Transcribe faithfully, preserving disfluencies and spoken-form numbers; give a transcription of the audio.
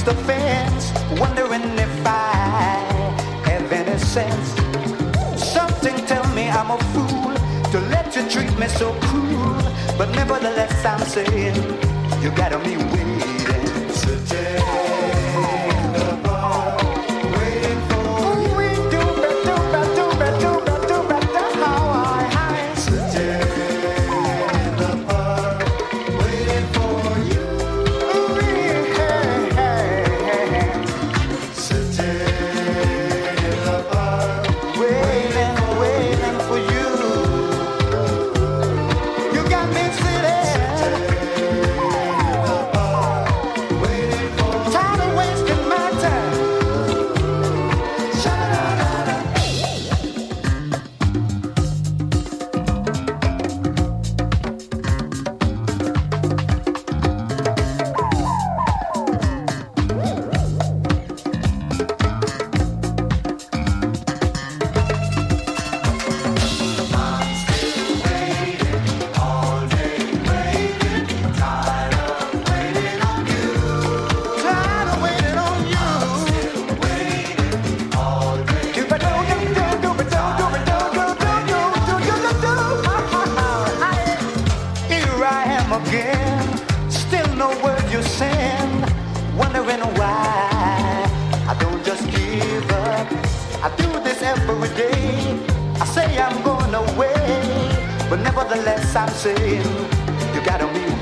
the fence, wondering if I have any sense. Something tell me I'm a fool to let you treat me so cruel, but nevertheless I'm saying you gotta be waiting today. I'm saying you gotta be